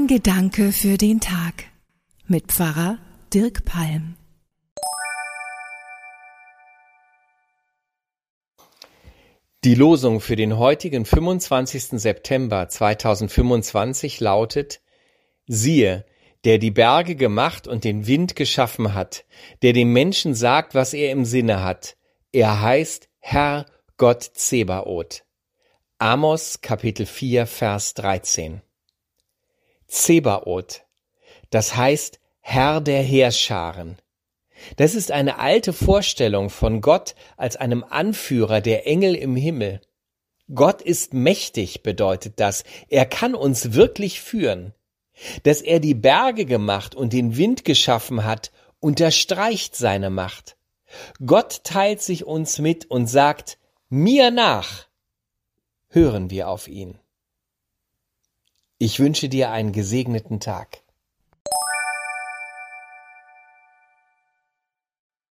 Ein Gedanke für den Tag mit Pfarrer Dirk Palm. Die Losung für den heutigen 25. September 2025 lautet: Siehe, der die Berge gemacht und den Wind geschaffen hat, der dem Menschen sagt, was er im Sinne hat. Er heißt Herr Gott Zebaoth. Amos Kapitel 4, Vers 13. Zebaoth, das heißt Herr der Heerscharen. Das ist eine alte Vorstellung von Gott als einem Anführer der Engel im Himmel. Gott ist mächtig, bedeutet das. Er kann uns wirklich führen. Dass er die Berge gemacht und den Wind geschaffen hat, unterstreicht seine Macht. Gott teilt sich uns mit und sagt: Mir nach. Hören wir auf ihn. Ich wünsche dir einen gesegneten Tag.